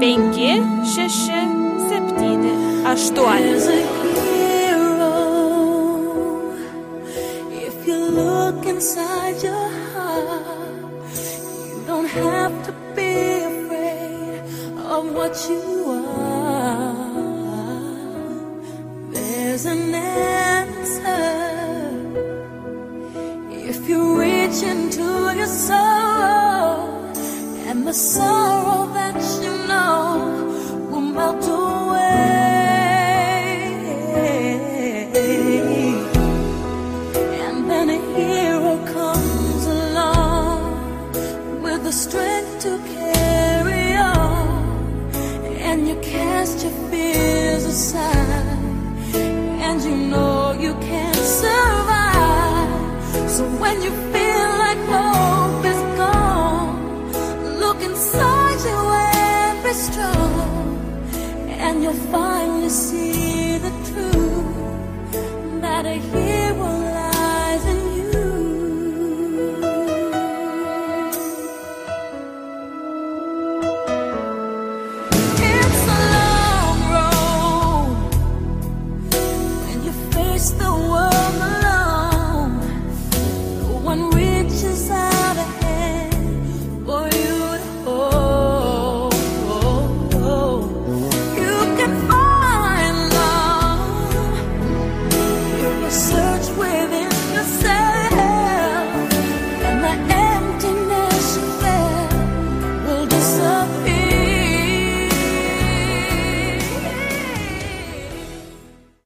If you look inside your heart, you don't have to be afraid of what you are. There's an answer if you reach into your soul, and the sorrow that you know will melt away. And then a hero comes along with the strength to carry on, and you cast your fears aside, and you know you can survive. So when you feel like hope is gone, look inside you and be strong, and you'll finally see the truth that a hero